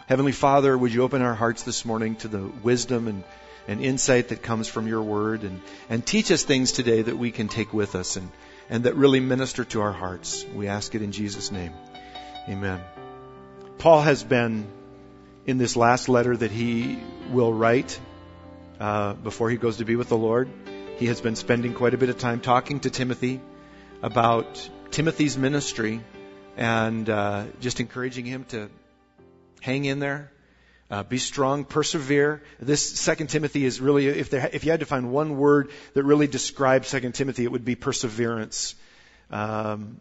Heavenly Father, would you open our hearts this morning to the wisdom and insight that comes from your word, and teach us things today that we can take with us and that really minister to our hearts. We ask it in Jesus' name. Amen. Paul has been, in this last letter that he will write before he goes to be with the Lord, he has been spending quite a bit of time talking to Timothy about Timothy's ministry and just encouraging him to hang in there, be strong, persevere. This 2 Timothy is really, if you had to find one word that really describes 2 Timothy, it would be perseverance. Paul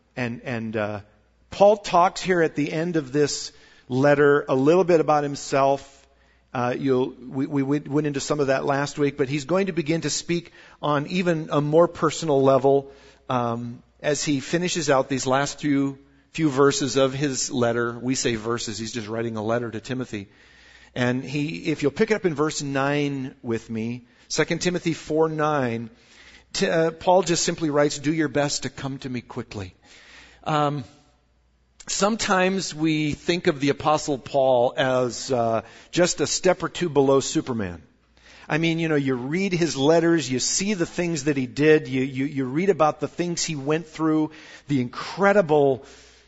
talks here at the end of this letter a little bit about himself. We went into some of that last week, but he's going to begin to speak on even a more personal level as he finishes out these last few verses of his letter. We say verses, he's just writing a letter to Timothy. And if you'll pick it up in verse 9 with me, 2 Timothy 4:9, Paul just simply writes, "Do your best to come to me quickly." Sometimes we think of the Apostle Paul as just a step or two below Superman. I mean, you read his letters, you see the things that he did, you read about the things he went through, the incredible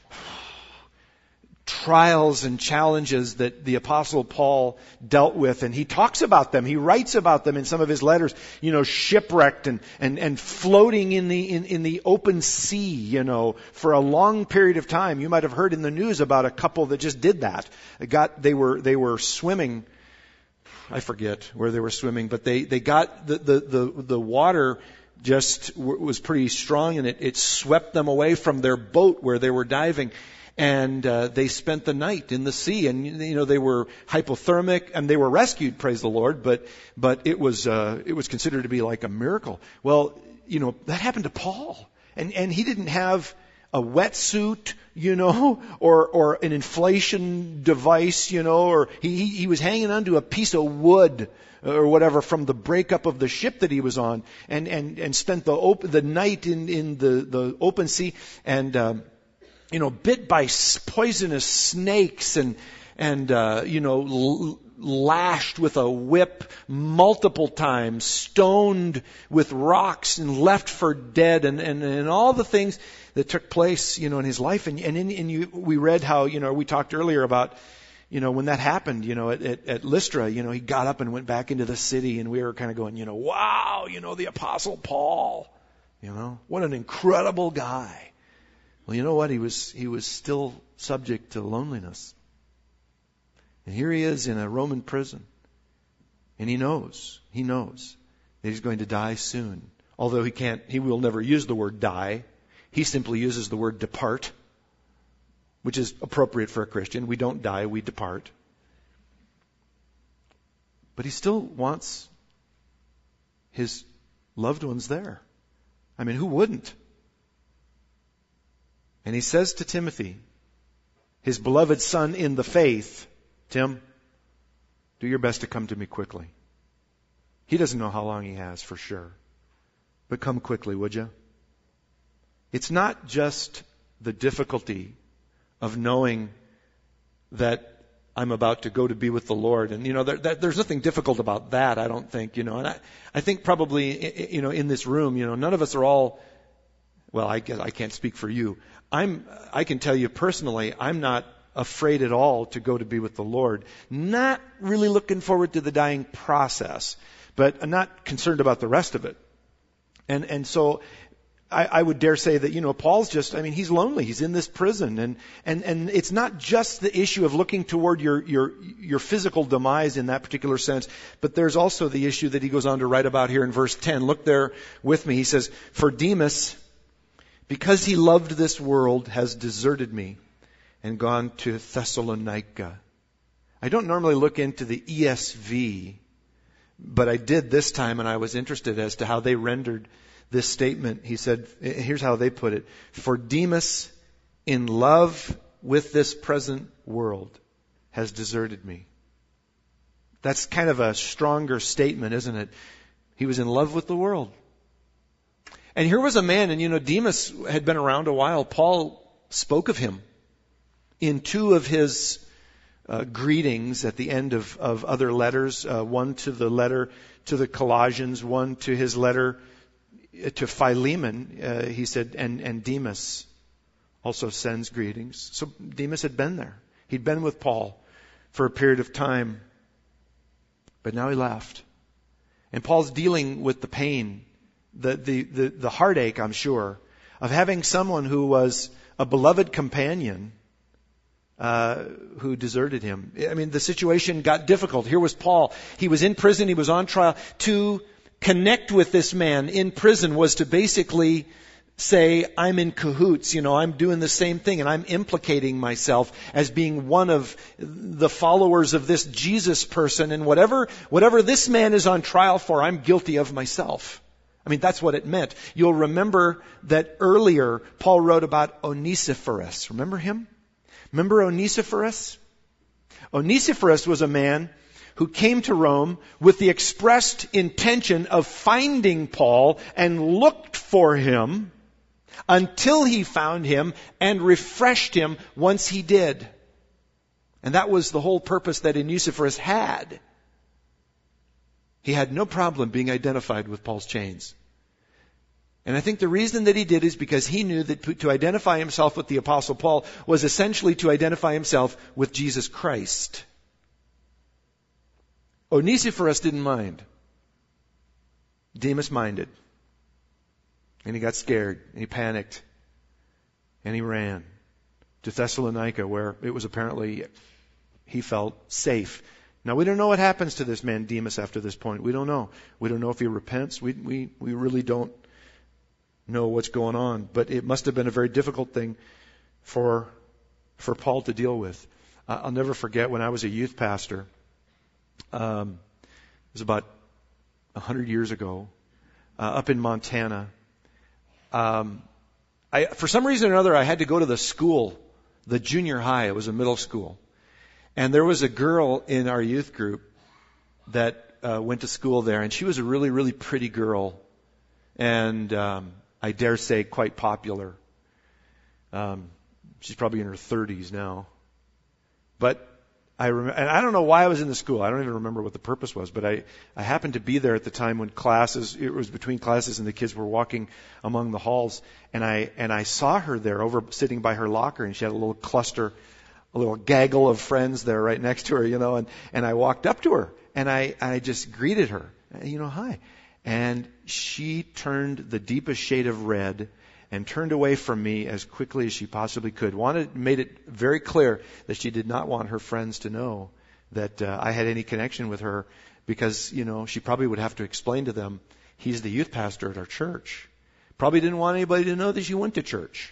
trials and challenges that the Apostle Paul dealt with, and he talks about them. He writes about them in some of his letters. Shipwrecked and floating in the open sea, for a long period of time. You might have heard in the news about a couple that just did that. They were swimming. I forget where they were swimming, but they got the water just was pretty strong, and it swept them away from their boat where they were diving. And they spent the night in the sea, and they were hypothermic, and they were rescued, praise the Lord. But it was considered to be like a miracle. Well, that happened to Paul, and he didn't have a wetsuit, or an inflation device, or he was hanging onto a piece of wood or whatever from the breakup of the ship that he was on, and spent the night in the open sea, and bit by poisonous snakes and lashed with a whip multiple times, stoned with rocks and left for dead, and all the things that took place, in his life. We read how, we talked earlier about, when that happened, at Lystra, he got up and went back into the city, and we were kind of going, wow, the Apostle Paul, what an incredible guy. Well, you know what? He was still subject to loneliness. And here he is in a Roman prison. And he knows that he's going to die soon. Although he will never use the word die. He simply uses the word depart, which is appropriate for a Christian. We don't die, we depart. But he still wants his loved ones there. I mean, who wouldn't? And he says to Timothy, his beloved son in the faith, Tim, do your best to come to me quickly. He doesn't know how long he has for sure. But come quickly, would you? It's not just the difficulty of knowing that I'm about to go to be with the Lord. And, there's nothing difficult about that, I don't think, And I think probably, in this room, none of us are all, well, I guess I can't speak for you. I can tell you personally, I'm not afraid at all to go to be with the Lord. Not really looking forward to the dying process, but I'm not concerned about the rest of it. And so I would dare say that, Paul's he's lonely. He's in this prison. And it's not just the issue of looking toward your physical demise in that particular sense, but there's also the issue that he goes on to write about here in verse 10. Look there with me. He says, "For Demas, because he loved this world, has deserted me and gone to Thessalonica." I don't normally look into the ESV, but I did this time, and I was interested as to how they rendered this statement. He said, here's how they put it: "For Demas, in love with this present world, has deserted me." That's kind of a stronger statement, isn't it? He was in love with the world. And here was a man, and Demas had been around a while. Paul spoke of him in two of his greetings at the end of other letters, one to the letter to the Colossians, one to his letter to Philemon. He said, and Demas also sends greetings. So Demas had been there. He'd been with Paul for a period of time, but now he left. And Paul's dealing with the pain, the heartache, I'm sure, of having someone who was a beloved companion who deserted him. I mean, the situation got difficult. Here was Paul. He was in prison. He was on trial. To connect with this man in prison was to basically say, I'm in cahoots, I'm doing the same thing, and I'm implicating myself as being one of the followers of this Jesus person, and whatever this man is on trial for, I'm guilty of myself. I mean, that's what it meant. You'll remember that earlier Paul wrote about Onesiphorus. Remember him? Remember Onesiphorus? Onesiphorus was a man who came to Rome with the expressed intention of finding Paul and looked for him until he found him and refreshed him once he did. And that was the whole purpose that Onesiphorus had. He had no problem being identified with Paul's chains. And I think the reason that he did is because he knew that to identify himself with the Apostle Paul was essentially to identify himself with Jesus Christ. Onesiphorus didn't mind. Demas minded. And he got scared, and he panicked, and he ran to Thessalonica, where it was apparently, he felt safe. Now, we don't know what happens to this man Demas after this point. We don't know. We don't know if he repents. We really don't know what's going on. But it must have been a very difficult thing for Paul to deal with. I'll never forget when I was a youth pastor. It was about 100 years ago, up in Montana. For some reason or another, I had to go to the school, the junior high. It was a middle school. And there was a girl in our youth group that went to school there, and she was a really, really pretty girl. And I dare say quite popular. She's probably in her 30s now. But I remember, and I don't know why I was in the school. I don't even remember what the purpose was, but I happened to be there at the time when it was between classes and the kids were walking among the halls, and I saw her there sitting by her locker, and she had a little cluster, a little gaggle of friends there right next to her, and I walked up to her, and I just greeted her, hi. And she turned the deepest shade of red and turned away from me as quickly as she possibly could. Made it very clear that she did not want her friends to know that I had any connection with her, because, she probably would have to explain to them, he's the youth pastor at our church. Probably didn't want anybody to know that she went to church.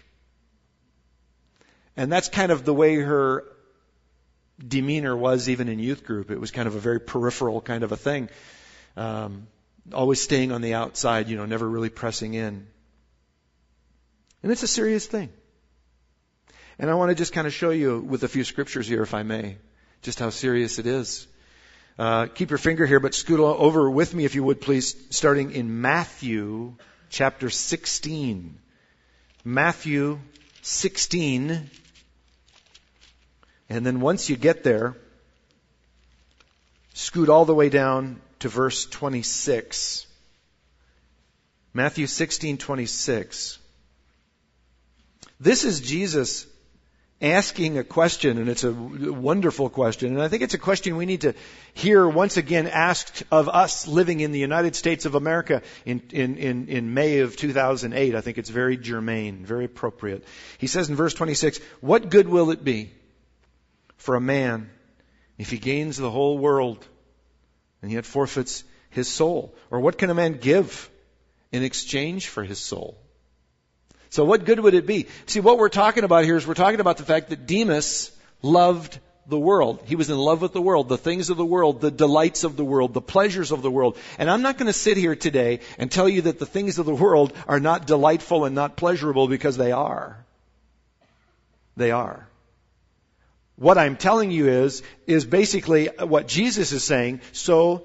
And that's kind of the way her demeanor was even in youth group. It was kind of a very peripheral kind of a thing. Always staying on the outside, never really pressing in. And it's a serious thing. And I want to just kind of show you with a few scriptures here, if I may, just how serious it is. Keep your finger here, but scoot over with me, if you would, please, starting in Matthew chapter 16. Matthew 16. And then once you get there, scoot all the way down to verse 26. Matthew 16:26. This is Jesus asking a question, and it's a wonderful question. And I think it's a question we need to hear once again asked of us living in the United States of America in May of 2008. I think it's very germane, very appropriate. He says in verse 26, "What good will it be for a man if he gains the whole world and yet forfeits his soul? Or what can a man give in exchange for his soul?" So what good would it be? See, what we're talking about here is we're talking about the fact that Demas loved the world. He was in love with the world, the things of the world, the delights of the world, the pleasures of the world. And I'm not going to sit here today and tell you that the things of the world are not delightful and not pleasurable, because they are. They are. What I'm telling you is basically what Jesus is saying. So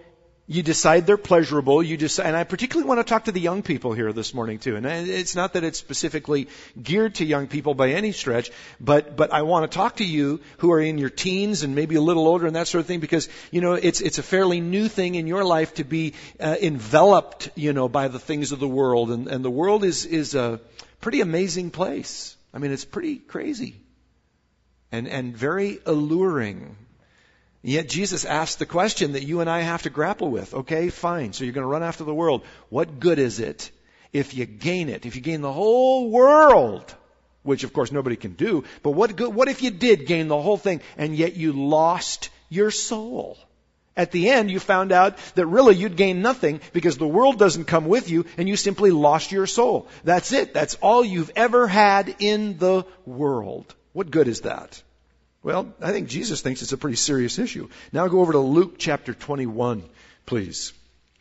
You decide they're pleasurable. And I particularly want to talk to the young people here this morning too. And it's not that it's specifically geared to young people by any stretch, but I want to talk to you who are in your teens and maybe a little older and that sort of thing, because, it's a fairly new thing in your life to be enveloped, by the things of the world. And the world is a pretty amazing place. I mean, it's pretty crazy and very alluring. Yet Jesus asked the question that you and I have to grapple with. Okay, fine. So you're going to run after the world. What good is it if you gain it? If you gain the whole world, which of course nobody can do, but what if you did gain the whole thing and yet you lost your soul? At the end, you found out that really you'd gained nothing because the world doesn't come with you and you simply lost your soul. That's it. That's all you've ever had in the world. What good is that? Well, I think Jesus thinks it's a pretty serious issue. Now go over to Luke chapter 21, please.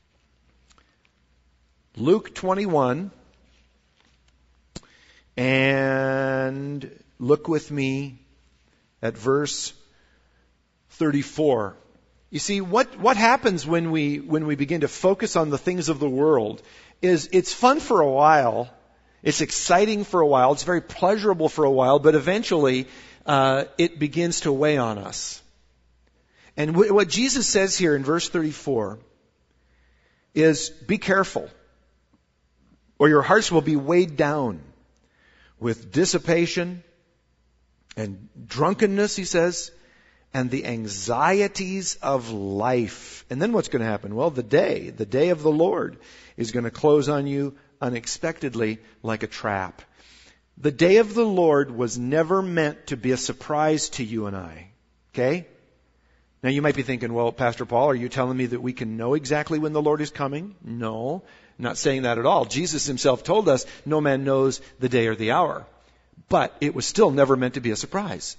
Luke 21, and look with me at verse 34. You see, what happens when we begin to focus on the things of the world is it's fun for a while, it's exciting for a while, it's very pleasurable for a while, but eventually it begins to weigh on us. And what Jesus says here in verse 34 is, be careful, or your hearts will be weighed down with dissipation and drunkenness, he says, and the anxieties of life. And then what's going to happen? Well, the day of the Lord is going to close on you unexpectedly like a trap. The day of the Lord was never meant to be a surprise to you and I. Okay? Now you might be thinking, well, Pastor Paul, are you telling me that we can know exactly when the Lord is coming? No, I'm not saying that at all. Jesus himself told us no man knows the day or the hour. But it was still never meant to be a surprise.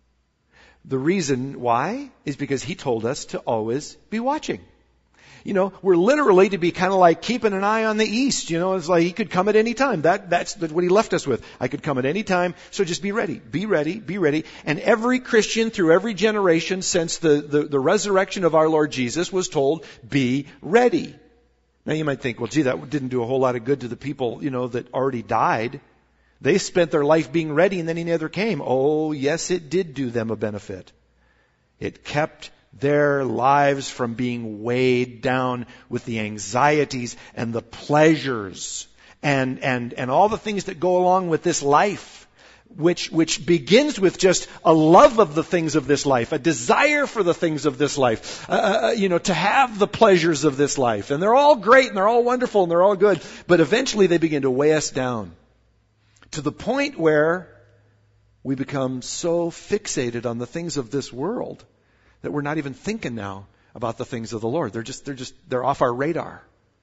The reason why is because he told us to always be watching. We're literally to be kind of like keeping an eye on the east. It's like he could come at any time. That's what he left us with. I could come at any time, so just be ready. Be ready, be ready. And every Christian through every generation since the resurrection of our Lord Jesus was told, be ready. Now you might think, well, gee, that didn't do a whole lot of good to the people, that already died. They spent their life being ready and then he never came. Oh, yes, it did do them a benefit. It kept their lives from being weighed down with the anxieties and the pleasures and all the things that go along with this life, which begins with just a love of the things of this life, a desire for the things of this life, to have the pleasures of this life. And they're all great and they're all wonderful and they're all good, but eventually they begin to weigh us down to the point where we become so fixated on the things of this world that we're not even thinking now about the things of the Lord. They're off our radar,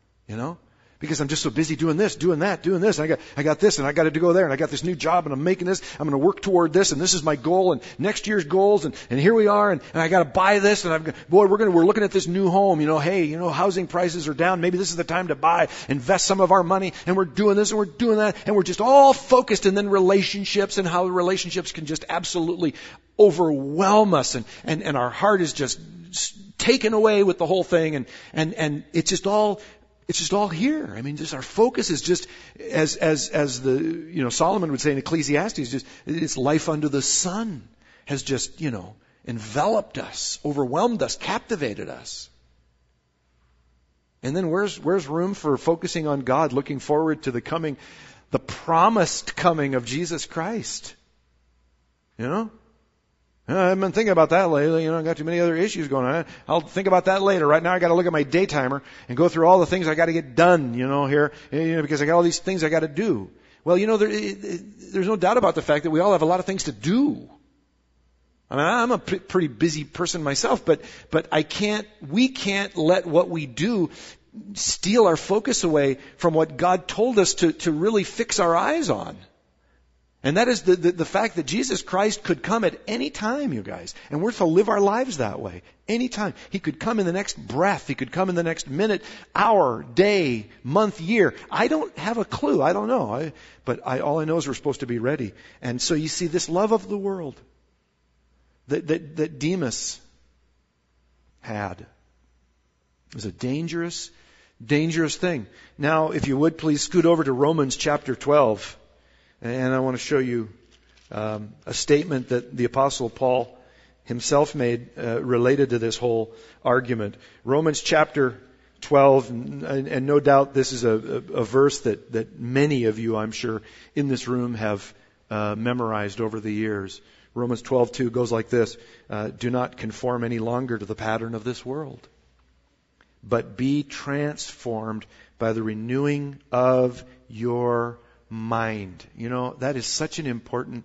because I'm just so busy doing this, doing that, doing this. And I got this and I got to go there and I got this new job and I'm making this. I'm going to work toward this and this is my goal and next year's goals and here we are and I got to buy this and we're looking at this new home. Housing prices are down. Maybe this is the time to buy, invest some of our money, and we're doing this and we're doing that and we're just all focused. And then relationships and how relationships can just absolutely overwhelm us and our heart is just taken away with the whole thing and it's just all here. I mean, just our focus is just as the Solomon would say in Ecclesiastes, just it's life under the sun has just enveloped us, overwhelmed us, captivated us. And then where's room for focusing on God, looking forward to the promised coming of Jesus Christ? I've been thinking about that lately. I've got too many other issues going on. I'll think about that later. Right now I got to look at my day timer and go through all the things I got to get done, here, because I got all these things I got to do. Well, there's no doubt about the fact that we all have a lot of things to do. I mean, I'm a pretty busy person myself, but we can't let what we do steal our focus away from what God told us to really fix our eyes on. And that is the fact that Jesus Christ could come at any time, you guys. And we're to live our lives that way. Any time. He could come in the next breath. He could come in the next minute, hour, day, month, year. I don't have a clue. I don't know. All I know is we're supposed to be ready. And so you see this love of the world that Demas had. It's a dangerous, dangerous thing. Now, if you would, please scoot over to Romans chapter 12. And I want to show you a statement that the Apostle Paul himself made related to this whole argument. Romans chapter 12, and no doubt this is a verse that many of you, I'm sure, in this room have memorized over the years. Romans 12:2 goes like this: do not conform any longer to the pattern of this world, but be transformed by the renewing of your mind. You know, that is such an important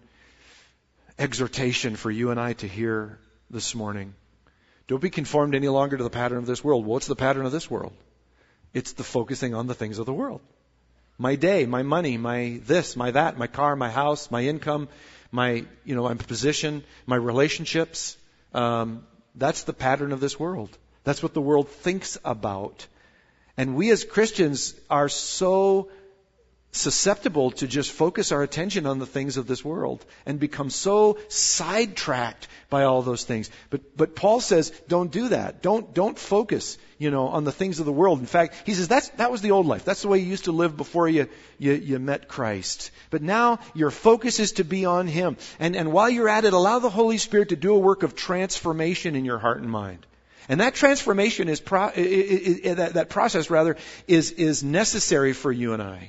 exhortation for you and I to hear this morning. Don't be conformed any longer to the pattern of this world. What's the pattern of this world? It's the focusing on the things of the world. My day, my money, my this, my that, my car, my house, my income, my position, my relationships. That's the pattern of this world. That's what the world thinks about. And we as Christians are so susceptible to just focus our attention on the things of this world and become so sidetracked by all those things. But Paul says, don't do that. Don't focus, on the things of the world. In fact, he says that was the old life. That's the way you used to live before you met Christ. But now your focus is to be on Him. And while you're at it, allow the Holy Spirit to do a work of transformation in your heart and mind. And that transformation that process is necessary for you and I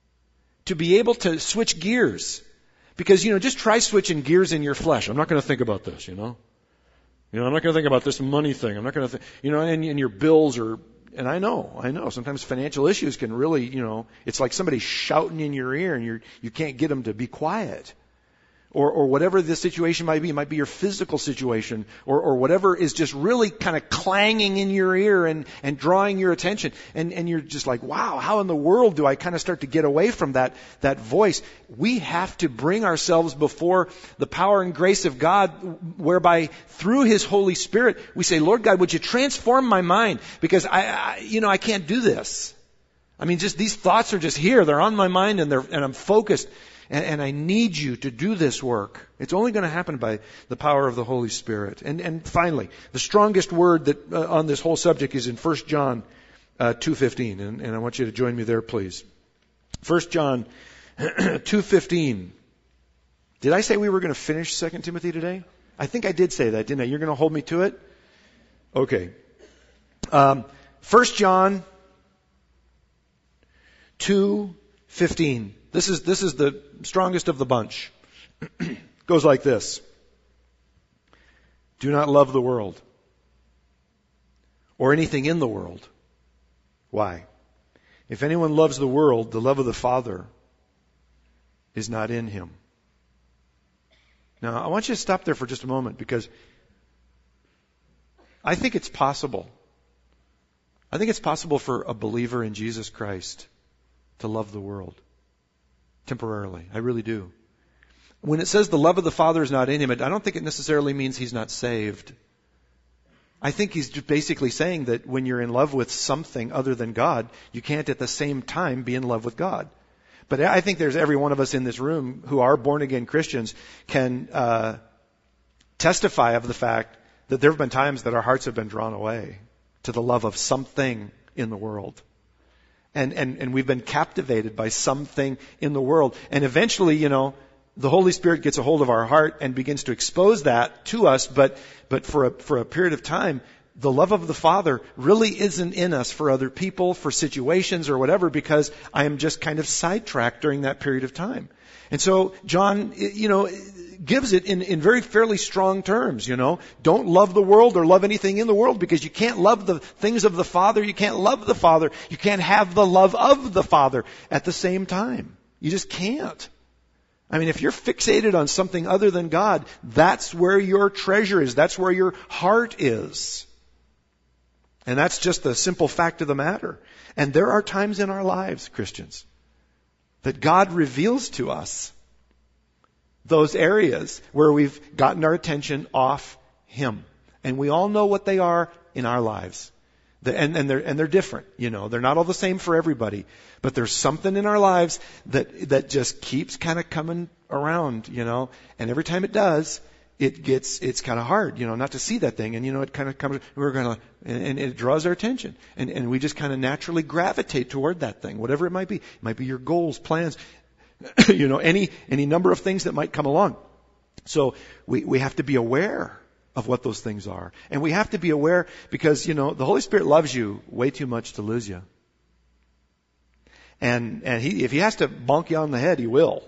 to be able to switch gears. Because, just try switching gears in your flesh. I'm not going to think about this, I'm not going to think about this money thing. I'm not going to and your bills and I know, sometimes financial issues can really, it's like somebody shouting in your ear and you can't get them to be quiet. Or whatever the situation might be. It might be your physical situation or whatever is just really kind of clanging in your ear and drawing your attention. And you're just like, wow, how in the world do I kind of start to get away from that voice? We have to bring ourselves before the power and grace of God, whereby through His Holy Spirit, we say, Lord God, would you transform my mind? Because I can't do this. Just these thoughts are just here. They're on my mind and I'm focused. And I need you to do this work. It's only going to happen by the power of the Holy Spirit. And finally, the strongest word that on this whole subject is in 1 John 2:15. And I want you to join me there, please. 1 John 2:15. Did I say we were going to finish 2 Timothy today? I think I did say that, didn't I? You're going to hold me to it? Okay. 1 John 2:15. This is the strongest of the bunch. Goes like this. Do not love the world or anything in the world. Why? If anyone loves the world, the love of the Father is not in him. Now, I want you to stop there for just a moment because I think it's possible. I think it's possible for a believer in Jesus Christ to love the world. Temporarily. I really do. When it says the love of the Father is not in him, I don't think it necessarily means he's not saved. I think he's just basically saying that when you're in love with something other than God, you can't at the same time be in love with God. But I think there's every one of us in this room who are born-again Christians can testify of the fact that there have been times that our hearts have been drawn away to the love of something in the world. And we've been captivated by something in the world. And eventually, the Holy Spirit gets a hold of our heart and begins to expose that to us. But for a period of time, the love of the Father really isn't in us for other people, for situations or whatever, because I am just kind of sidetracked during that period of time. And so John, gives it in very fairly strong terms, Don't love the world or love anything in the world because you can't love the things of the Father. You can't love the Father. You can't have the love of the Father at the same time. You just can't. If you're fixated on something other than God, that's where your treasure is. That's where your heart is. And that's just the simple fact of the matter. And there are times in our lives, Christians, that God reveals to us those areas where we've gotten our attention off Him. And we all know what they are in our lives. And they're different, They're not all the same for everybody. But there's something in our lives that just keeps kind of coming around, And every time it does, it's kind of hard, not to see that thing. And, it kind of comes, and it draws our attention. And we just kind of naturally gravitate toward that thing, whatever it might be. It might be your goals, plans, any number of things that might come along. So we have to be aware of what those things are. And we have to be aware because, the Holy Spirit loves you way too much to lose you. And if he has to bonk you on the head, he will.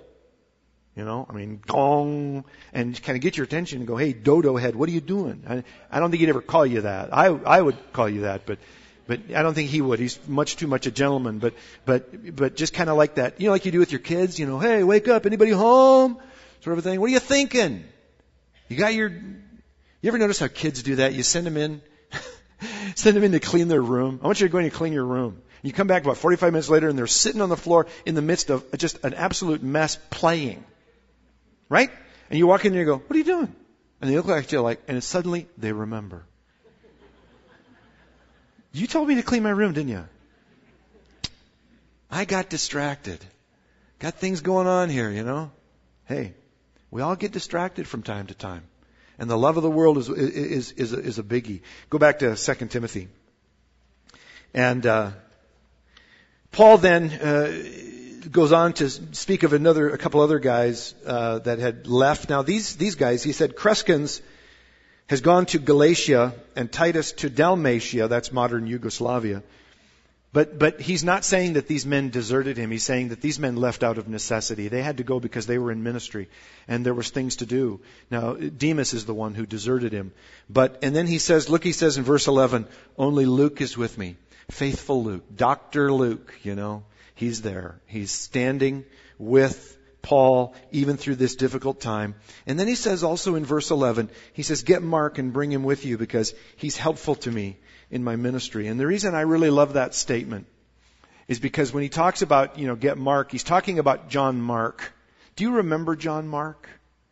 Gong, and kind of get your attention and go, hey, dodo head, what are you doing? I don't think he'd ever call you that. I would call you that, but I don't think he would. He's much too much a gentleman, but just kind of like that, like you do with your kids, hey, wake up, anybody home? Sort of a thing. What are you thinking? You ever notice how kids do that? You send them in to clean their room. I want you to go in and clean your room. You come back about 45 minutes later and they're sitting on the floor in the midst of just an absolute mess playing. Right? And you walk in and you go, what are you doing? And they look like you and suddenly they remember. You told me to clean my room, didn't you? I got distracted. Got things going on here, Hey, we all get distracted from time to time. And the love of the world is a biggie. Go back to 2 Timothy. And Paul then goes on to speak of a couple other guys that had left. Now these guys, he said, Crescens has gone to Galatia and Titus to Dalmatia. That's modern Yugoslavia. But he's not saying that these men deserted him. He's saying that these men left out of necessity. They had to go because they were in ministry and there was things to do. Now, Demas is the one who deserted him. And then he says in verse 11, only Luke is with me. Faithful Luke. Dr. Luke, he's there. He's standing with Paul even through this difficult time. And then he says also in verse 11, he says, get Mark and bring him with you because he's helpful to me in my ministry. And the reason I really love that statement is because when he talks about, get Mark, he's talking about John Mark. Do you remember John Mark?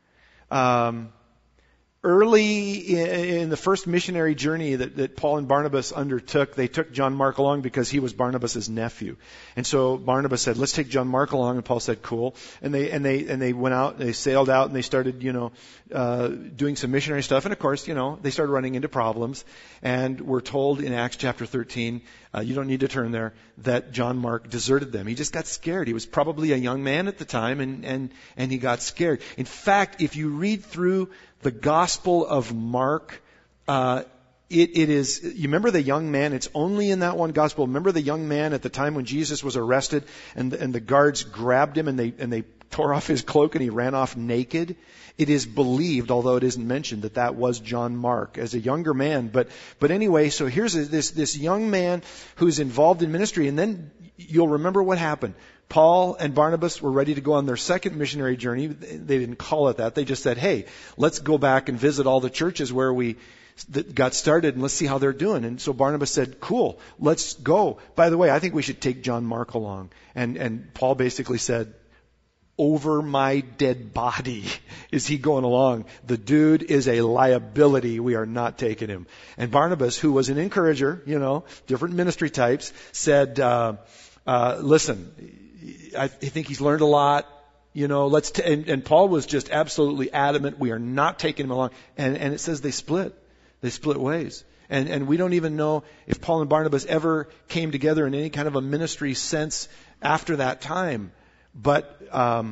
Early in the first missionary journey that Paul and Barnabas undertook, they took John Mark along because he was Barnabas' nephew. And so Barnabas said, let's take John Mark along, and Paul said, cool. And they went out, they sailed out, and they started, doing some missionary stuff. And of course, they started running into problems. And we're told in Acts chapter 13, you don't need to turn there, that John Mark deserted them. He just got scared. He was probably a young man at the time, and he got scared. In fact, if you read through the Gospel of Mark, it is, you remember the young man, it's only in that one Gospel. Remember the young man at the time when Jesus was arrested and the guards grabbed him and they tore off his cloak and he ran off naked? It is believed, although it isn't mentioned, that was John Mark as a younger man. But anyway, so here's this young man who's involved in ministry, and then you'll remember what happened. Paul and Barnabas were ready to go on their second missionary journey. They didn't call it that. They just said, hey, let's go back and visit all the churches where we got started and let's see how they're doing. And so Barnabas said, cool, let's go. By the way, I think we should take John Mark along. And Paul basically said, over my dead body is he going along. The dude is a liability. We are not taking him. And Barnabas, who was an encourager, different ministry types, said, listen, I think he's learned a lot. And Paul was just absolutely adamant. We are not taking him along. And it says they split. They split ways. And we don't even know if Paul and Barnabas ever came together in any kind of a ministry sense after that time. But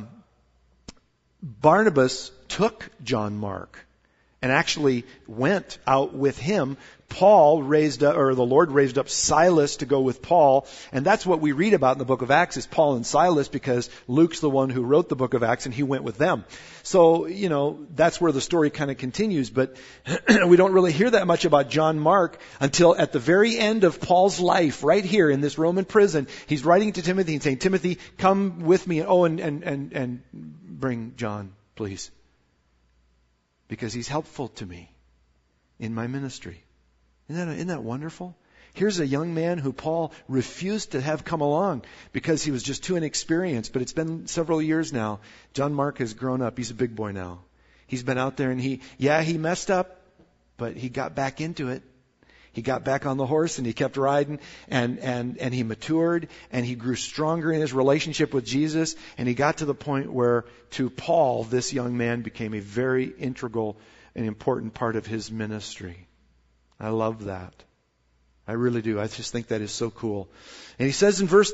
Barnabas took John Mark and actually went out with him. The Lord raised up Silas to go with Paul. And that's what we read about in the book of Acts is Paul and Silas, because Luke's the one who wrote the book of Acts and he went with them. So, that's where the story kind of continues. But we don't really hear that much about John Mark until at the very end of Paul's life, right here in this Roman prison. He's writing to Timothy and saying, Timothy, come with me. And bring John, please. Because he's helpful to me in my ministry. Isn't that wonderful? Here's a young man who Paul refused to have come along because he was just too inexperienced. But it's been several years now. John Mark has grown up. He's a big boy now. He's been out there and he messed up, but he got back into it. He got back on the horse and he kept riding and he matured and he grew stronger in his relationship with Jesus. And he got to the point where to Paul, this young man became a very integral an important part of his ministry. I love that. I really do. I just think that is so cool. And he says in verse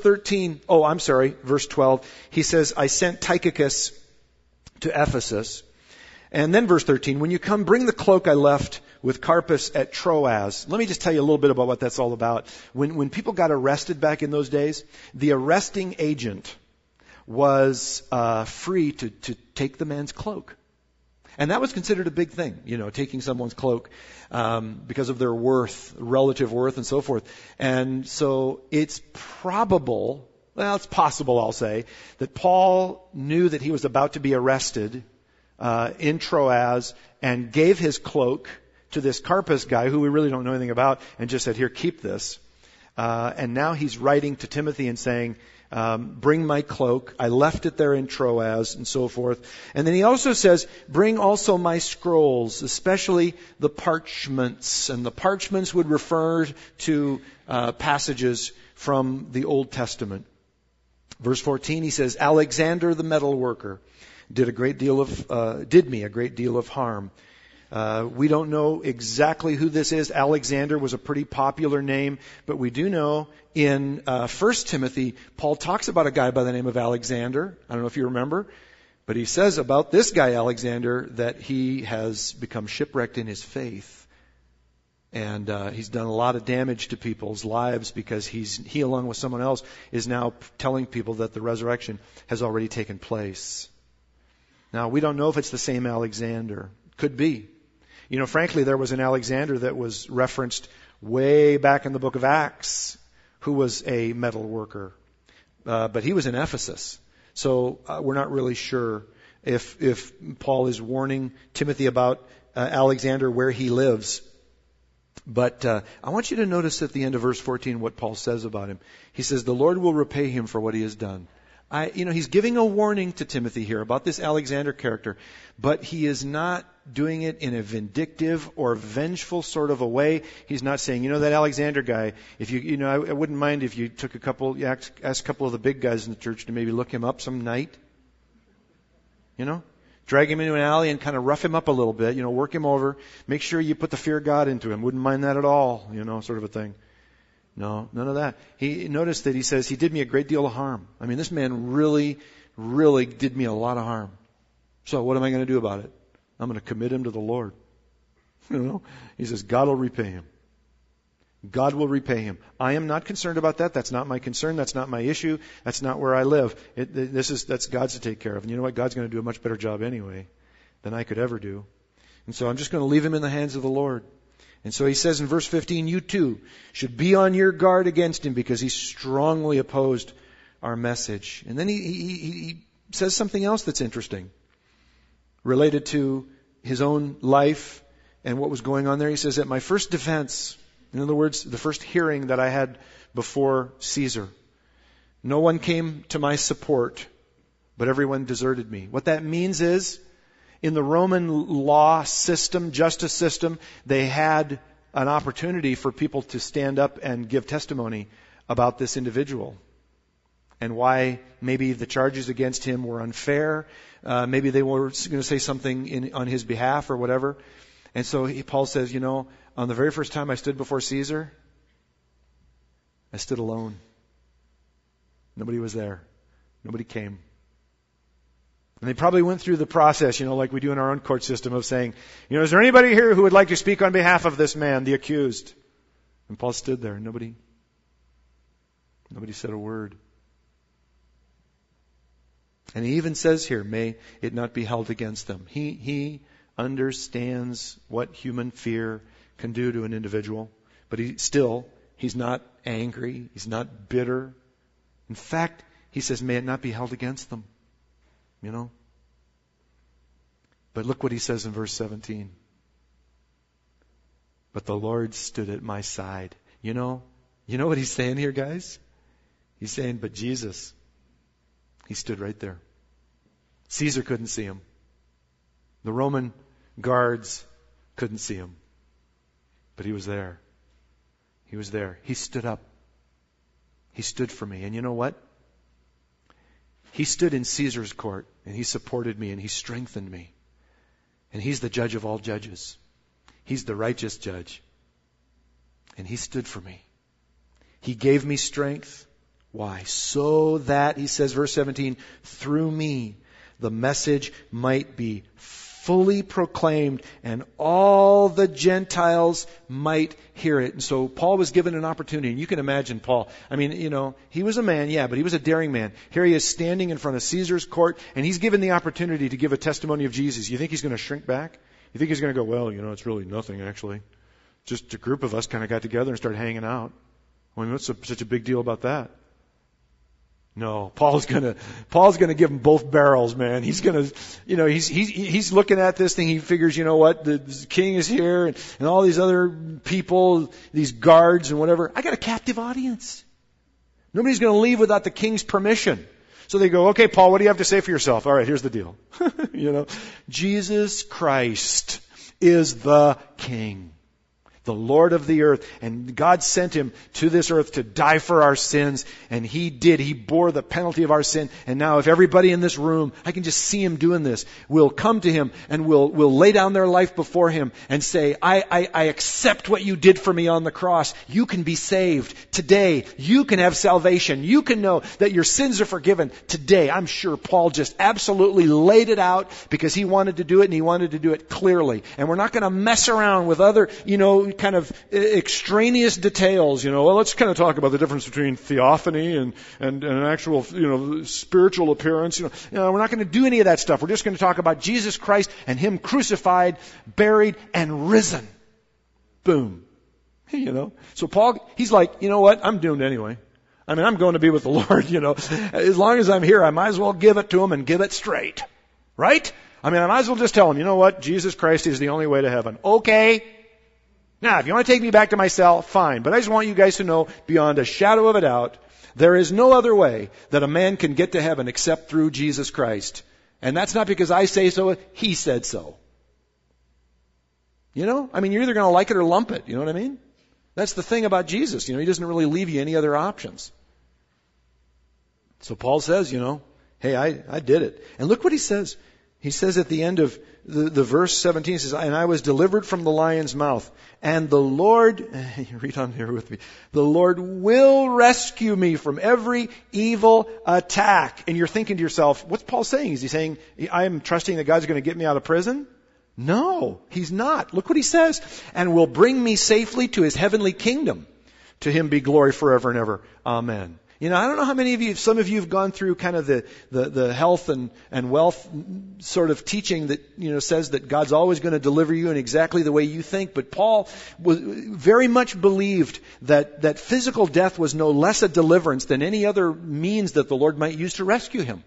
12, he says, I sent Tychicus to Ephesus. And then verse 13, when you come, bring the cloak I left with Carpus at Troas. Let me just tell you a little bit about what that's all about. When people got arrested back in those days, the arresting agent was free to take the man's cloak. And that was considered a big thing, taking someone's cloak because of their worth, relative worth, and so forth. And so it's possible, I'll say, that Paul knew that he was about to be arrested in Troas and gave his cloak to this Carpus guy who we really don't know anything about and just said, here, keep this. And now he's writing to Timothy and saying, bring my cloak. I left it there in Troas and so forth. And then he also says, bring also my scrolls, especially the parchments. And the parchments would refer to passages from the Old Testament. Verse 14, he says, Alexander the metal worker did me a great deal of harm. We don't know exactly who this is. Alexander was a pretty popular name, but we do know in 1 Timothy, Paul talks about a guy by the name of Alexander. I don't know if you remember, but he says about this guy, Alexander, that he has become shipwrecked in his faith. And he's done a lot of damage to people's lives because he, along with someone else, is now telling people that the resurrection has already taken place. Now, we don't know if it's the same Alexander. Could be. Frankly, there was an Alexander that was referenced way back in the book of Acts who was a metal worker. But he was in Ephesus. So we're not really sure if Paul is warning Timothy about Alexander where he lives. But I want you to notice at the end of verse 14 what Paul says about him. He says, the Lord will repay him for what he has done. He's giving a warning to Timothy here about this Alexander character, but he is not doing it in a vindictive or vengeful sort of a way. He's not saying, that Alexander guy, if I wouldn't mind if you took asked a couple of the big guys in the church to maybe look him up some night. Drag him into an alley and kind of rough him up a little bit, work him over. Make sure you put the fear of God into him. Wouldn't mind that at all, sort of a thing. No, none of that. He noticed that he says, he did me a great deal of harm. This man really, really did me a lot of harm. So what am I going to do about it? I'm going to commit him to the Lord. He says, God will repay him. God will repay him. I am not concerned about that. That's not my concern. That's not my issue. That's not where I live. That's God's to take care of. And you know what? God's going to do a much better job anyway than I could ever do. And so I'm just going to leave him in the hands of the Lord. And so he says in verse 15, you too should be on your guard against him because he strongly opposed our message. And then he says something else that's interesting related to his own life and what was going on there. He says, at my first defense, in other words, the first hearing that I had before Caesar, no one came to my support, but everyone deserted me. What that means is, in the Roman law system, justice system, they had an opportunity for people to stand up and give testimony about this individual and why maybe the charges against him were unfair. Maybe they were going to say something on his behalf or whatever. And so Paul says, on the very first time I stood before Caesar, I stood alone. Nobody was there. Nobody came. And they probably went through the process, like we do in our own court system of saying, is there anybody here who would like to speak on behalf of this man, the accused? And Paul stood there and nobody said a word. And he even says here, may it not be held against them. He understands what human fear can do to an individual, but he's not angry. He's not bitter. In fact, he says, may it not be held against them. But look what he says in verse 17. But the Lord stood at my side. You know what he's saying here, guys? He's saying, but Jesus, he stood right there. Caesar couldn't see him. The Roman guards couldn't see him. But he was there. He was there. He stood up. He stood for me. And you know what? He stood in Caesar's court and he supported me and he strengthened me. And He's the judge of all judges. He's the righteous judge. And He stood for me. He gave me strength. Why? So that, he says, verse 17, through me the message might be fully proclaimed and all the Gentiles might hear it. And so Paul was given an opportunity. And you can imagine Paul. I mean, he was a man, yeah, but he was a daring man. Here he is standing in front of Caesar's court, and he's given the opportunity to give a testimony of Jesus. You think he's going to shrink back? You think he's going to go, well, it's really nothing, actually. Just a group of us kind of got together and started hanging out. I mean, what's such a big deal about that? No, Paul's gonna give them both barrels, man. He's gonna, he's looking at this thing. He figures, the king is here and all these other people, these guards and whatever. I got a captive audience. Nobody's gonna leave without the king's permission. So they go, okay, Paul, what do you have to say for yourself? All right, here's the deal. Jesus Christ is the King, the Lord of the earth, and God sent Him to this earth to die for our sins, and He did. He bore the penalty of our sin, and now if everybody in this room, I can just see Him doing this, will come to Him and will lay down their life before Him and say, I accept what you did for me on the cross. You can be saved today. You can have salvation. You can know that your sins are forgiven today. I'm sure Paul just absolutely laid it out because he wanted to do it, and he wanted to do it clearly. And we're not going to mess around with other, kind of extraneous details, well, let's kind of talk about the difference between theophany and an actual, spiritual appearance. We're not going to do any of that stuff. We're just going to talk about Jesus Christ and Him crucified, buried, and risen. Boom. So Paul, he's like, you know what? I'm doomed anyway. I mean, I'm going to be with the Lord, As long as I'm here, I might as well give it to Him and give it straight. Right? I mean, I might as well just tell Him, you know what? Jesus Christ is the only way to heaven. Okay. Now, if you want to take me back to my cell, fine. But I just want you guys to know, beyond a shadow of a doubt, there is no other way that a man can get to heaven except through Jesus Christ. And that's not because I say so, He said so. I mean, you're either going to like it or lump it. You know what I mean? That's the thing about Jesus. He doesn't really leave you any other options. So Paul says, hey, I did it. And look what he says. He says at the end of the verse 17, he says, and I was delivered from the lion's mouth. And the Lord, read on here with me, the Lord will rescue me from every evil attack. And you're thinking to yourself, what's Paul saying? Is he saying, I'm trusting that God's going to get me out of prison? No, he's not. Look what he says. And will bring me safely to His heavenly kingdom. To Him be glory forever and ever. Amen. I don't know how many of you, some of you have gone through kind of the health and wealth sort of teaching that, says that God's always going to deliver you in exactly the way you think. But Paul very much believed that physical death was no less a deliverance than any other means that the Lord might use to rescue him.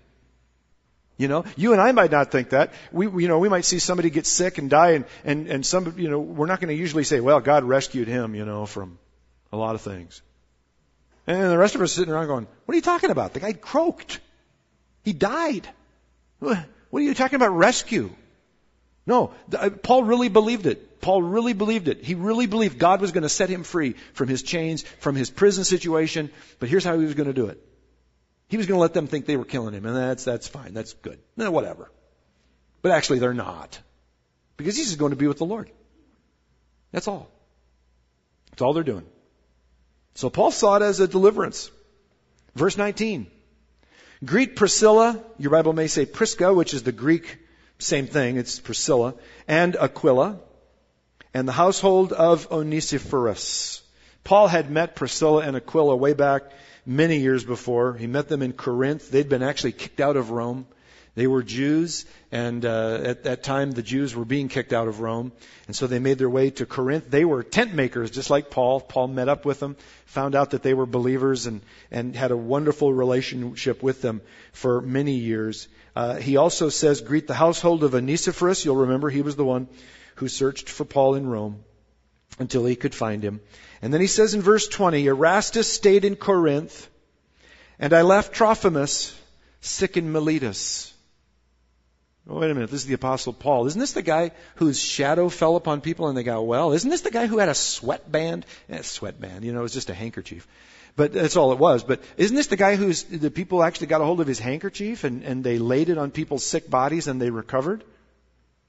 You and I might not think that. We might see somebody get sick and die and some, we're not going to usually say, well, God rescued him, from a lot of things. And the rest of us sitting around going, what are you talking about? The guy croaked. He died. What are you talking about rescue? No, Paul really believed it. Paul really believed it. He really believed God was going to set him free from his chains, from his prison situation. But here's how he was going to do it. He was going to let them think they were killing him. And that's fine. That's good. No, whatever. But actually they're not. Because he's just going to be with the Lord. That's all. That's all they're doing. So Paul saw it as a deliverance. Verse 19. Greet Priscilla. Your Bible may say Prisca, which is the Greek, same thing. It's Priscilla. And Aquila. And the household of Onesiphorus. Paul had met Priscilla and Aquila way back many years before. He met them in Corinth. They'd been actually kicked out of Rome. They were Jews, and at that time the Jews were being kicked out of Rome. And so they made their way to Corinth. They were tent makers, just like Paul. Paul met up with them, found out that they were believers, and had a wonderful relationship with them for many years. He also says, greet the household of Onesiphorus. You'll remember he was the one who searched for Paul in Rome until he could find him. And then he says in verse 20, Erastus stayed in Corinth, and I left Trophimus sick in Miletus. Oh, wait a minute, this is the Apostle Paul. Isn't this the guy whose shadow fell upon people and they got well? Isn't this the guy who had a sweatband? Sweatband, it was just a handkerchief. But that's all it was. But isn't this the guy the people actually got a hold of his handkerchief and they laid it on people's sick bodies and they recovered?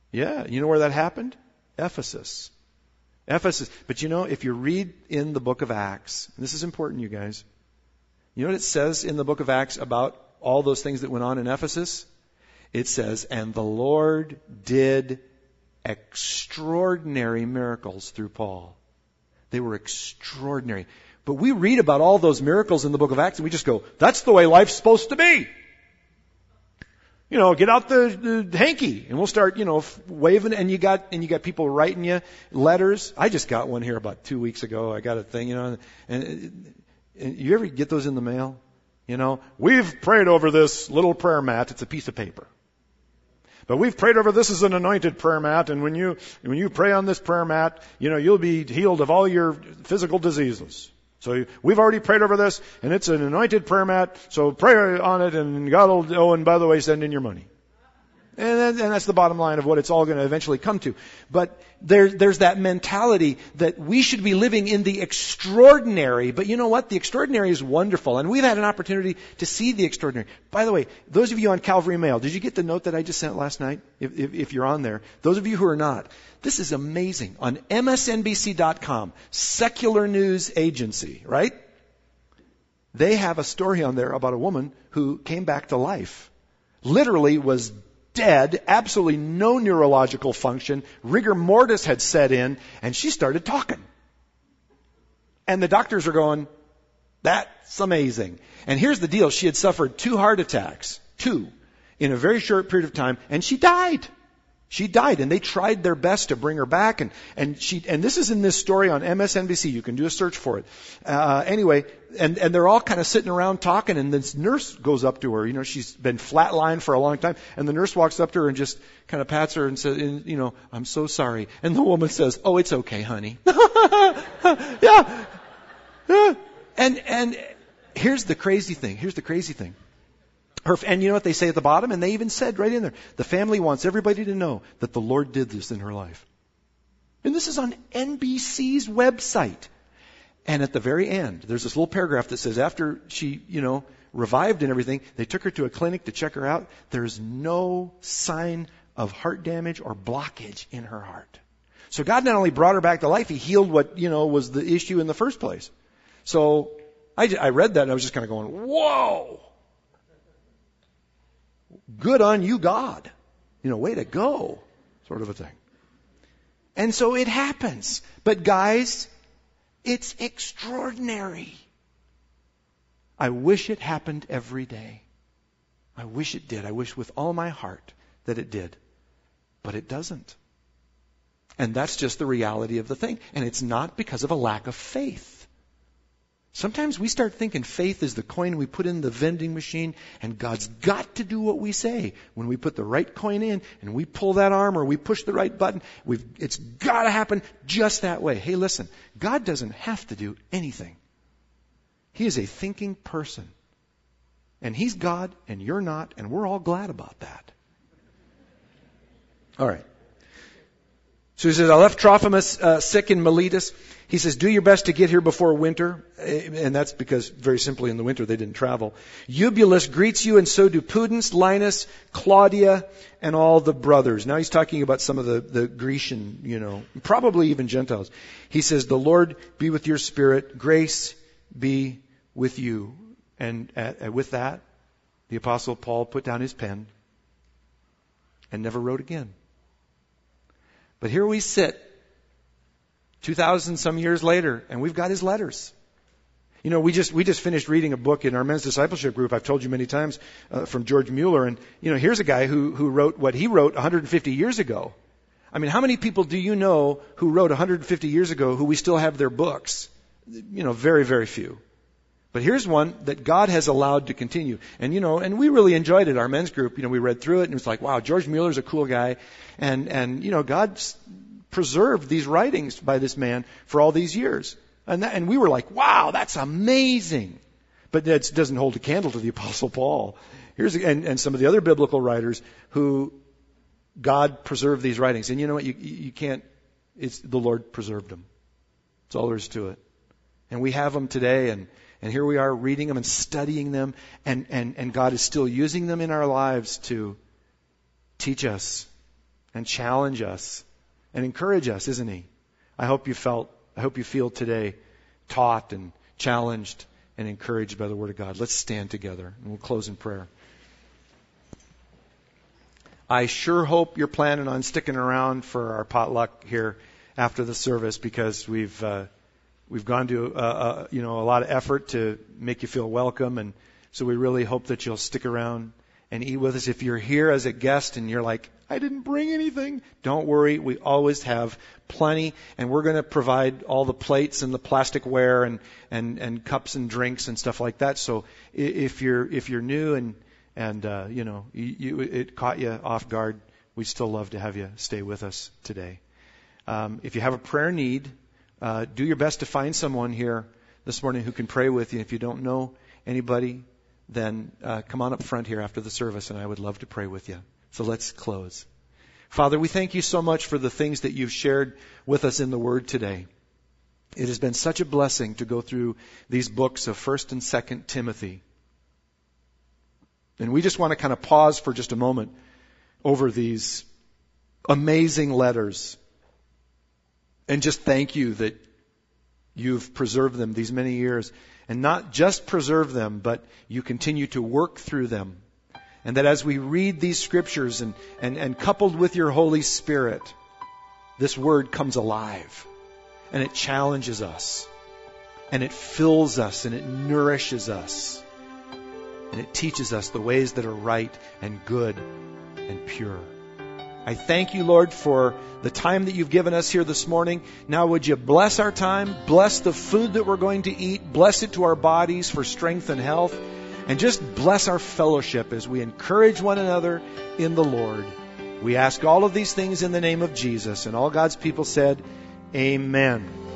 Yeah, you know where that happened? Ephesus. Ephesus. But you know, if you read in the book of Acts, and this is important, you guys, you know what it says in the book of Acts about all those things that went on in Ephesus? It says, and the Lord did extraordinary miracles through Paul. They were extraordinary. But we read about all those miracles in the book of Acts and we just go, that's the way life's supposed to be. You know, get out the hanky and we'll start, waving, and you got people writing you letters. I just got one here about 2 weeks ago. I got a thing, and you ever get those in the mail? We've prayed over this little prayer mat. It's a piece of paper. But we've prayed over this as an anointed prayer mat, and when you pray on this prayer mat, you'll be healed of all your physical diseases. So we've already prayed over this, and it's an anointed prayer mat, so pray on it, and God will, and by the way, send in your money. And that's the bottom line of what it's all going to eventually come to. But there's that mentality that we should be living in the extraordinary. But you know what? The extraordinary is wonderful. And we've had an opportunity to see the extraordinary. By the way, those of you on Calvary Mail, did you get the note that I just sent last night? If you're on there. Those of you who are not, this is amazing. On MSNBC.com, secular news agency, right? They have a story on there about a woman who came back to life. Literally was dead, absolutely no neurological function, rigor mortis had set in, and she started talking. And the doctors are going, that's amazing. And here's the deal, she had suffered 2 heart attacks, 2, in a very short period of time, and she died. She died, and they tried their best to bring her back, and this is in this story on MSNBC. You can do a search for it. Anyway, and they're all kind of sitting around talking, and this nurse goes up to her. She's been flatlined for a long time, and the nurse walks up to her and just kind of pats her and says, I'm so sorry. And the woman says, oh, it's okay, honey. Yeah. And here's the crazy thing. And you know what they say at the bottom? And they even said right in there, the family wants everybody to know that the Lord did this in her life. And this is on NBC's website. And at the very end, there's this little paragraph that says after she, revived and everything, they took her to a clinic to check her out. There's no sign of heart damage or blockage in her heart. So God not only brought her back to life, He healed what, was the issue in the first place. So I read that and I was just kind of going, whoa! Good on you, God. Way to go. Sort of a thing. And so it happens. But guys, it's extraordinary. I wish it happened every day. I wish it did. I wish with all my heart that it did. But it doesn't. And that's just the reality of the thing. And it's not because of a lack of faith. Sometimes we start thinking faith is the coin we put in the vending machine, and God's got to do what we say. When we put the right coin in and we pull that arm or we push the right button, it's got to happen just that way. Hey, listen, God doesn't have to do anything. He is a thinking person. And He's God and you're not, and we're all glad about that. All right. So he says, I left Trophimus sick in Miletus. He says, do your best to get here before winter. And that's because, very simply, in the winter they didn't travel. Eubulus greets you, and so do Pudens, Linus, Claudia, and all the brothers. Now he's talking about some of the Grecian, probably even Gentiles. He says, the Lord be with your spirit. Grace be with you. And with that, the Apostle Paul put down his pen and never wrote again. But here we sit, 2,000 some years later, and we've got his letters. We just finished reading a book in our men's discipleship group, I've told you many times, from George Mueller. And, here's a guy who wrote what he wrote 150 years ago. I mean, how many people do you know who wrote 150 years ago who we still have their books? Very, very few. But here's one that God has allowed to continue. And, and we really enjoyed it, our men's group. We read through it and it was like, wow, George Mueller's a cool guy. And God's preserved these writings by this man for all these years. And we were like, wow, that's amazing. But that doesn't hold a candle to the Apostle Paul. And some of the other biblical writers who God preserved these writings. And you know what? You can't, it's the Lord preserved them. That's all there is to it. And we have them today, and here we are reading them and studying them, and God is still using them in our lives to teach us and challenge us and encourage us, isn't He? I hope you feel today taught and challenged and encouraged by the Word of God. Let's stand together and we'll close in prayer. I sure hope you're planning on sticking around for our potluck here after the service, because we've gone to a lot of effort to make you feel welcome, and so we really hope that you'll stick around and eat with us. If you're here as a guest and you're like, I didn't bring anything, don't worry. We always have plenty, and we're going to provide all the plates and the plasticware and cups and drinks and stuff like that. So if you're new and it caught you off guard, we'd still love to have you stay with us today. If you have a prayer need, do your best to find someone here this morning who can pray with you. If you don't know anybody, then come on up front here after the service, and I would love to pray with you. So let's close. Father, we thank you so much for the things that you've shared with us in the Word today. It has been such a blessing to go through these books of 1 and 2 Timothy. And we just want to kind of pause for just a moment over these amazing letters and just thank you that you've preserved them these many years. And not just preserve them, but you continue to work through them. And that as we read these scriptures and coupled with your Holy Spirit, this Word comes alive. And it challenges us. And it fills us and it nourishes us. And it teaches us the ways that are right and good and pure. I thank you, Lord, for the time that you've given us here this morning. Now would you bless our time, bless the food that we're going to eat, bless it to our bodies for strength and health, and just bless our fellowship as we encourage one another in the Lord. We ask all of these things in the name of Jesus. And all God's people said, Amen.